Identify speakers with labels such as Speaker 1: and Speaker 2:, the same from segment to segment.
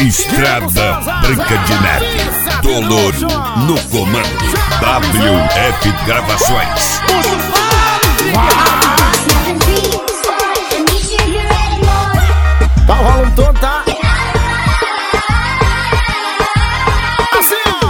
Speaker 1: Estrada Branca de Neve, Tolouro no comando, WF Gravações.
Speaker 2: Tá rolando todo, tá? Assim, ó.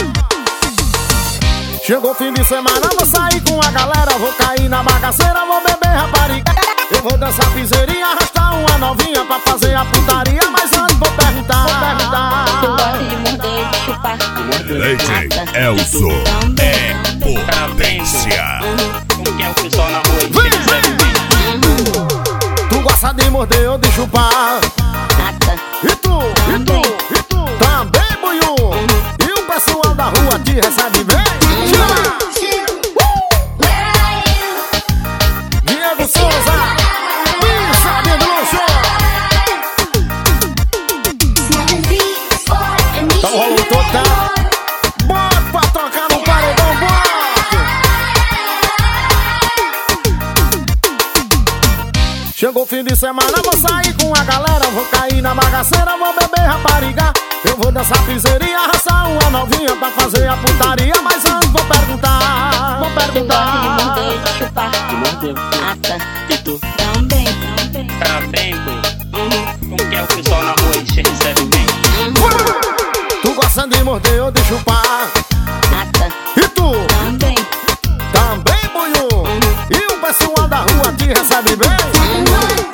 Speaker 2: Chegou fim de semana, vou sair com a galera. Vou cair na bagaceira, vou beber rapariga. Eu vou dançar piseirinha, arrastar uma novinha pra fazer a putaria. Mas antes vou perguntar.
Speaker 3: Tu gosta de morder, de chupar,
Speaker 1: DJ Elson é potência.
Speaker 4: Como que é o pessoal na rua?
Speaker 2: Tu gosta de morder ou de chupar?
Speaker 3: nata.
Speaker 2: E tu? E tu? E tu? Também, Buiú? E o pessoal da rua te recebe bem? Chama! Diego Souza, Pisa de Luxo. Tá rolando todo, tá? Bota pra tocar no paredão, bota! Chegou o fim de semana, vou sair com a galera. Vou cair na bagaceira, vou beber rapariga. Eu vou dançar piseirinha, arrastar uma novinha pra fazer a putaria. Mas antes vou perguntar. Vou
Speaker 3: Tu gosta de
Speaker 2: perguntar.
Speaker 3: morder, de chupar, nata.
Speaker 4: E tu?
Speaker 3: Também.
Speaker 4: Tá bem, pô? Como que é o pessoal na rua? Te recebe bem?
Speaker 2: Tu gosta de morder ou de chupar?
Speaker 3: Nata.
Speaker 2: E tu?
Speaker 3: Também.
Speaker 2: Também, Buiú? E o pessoal da rua te recebe bem?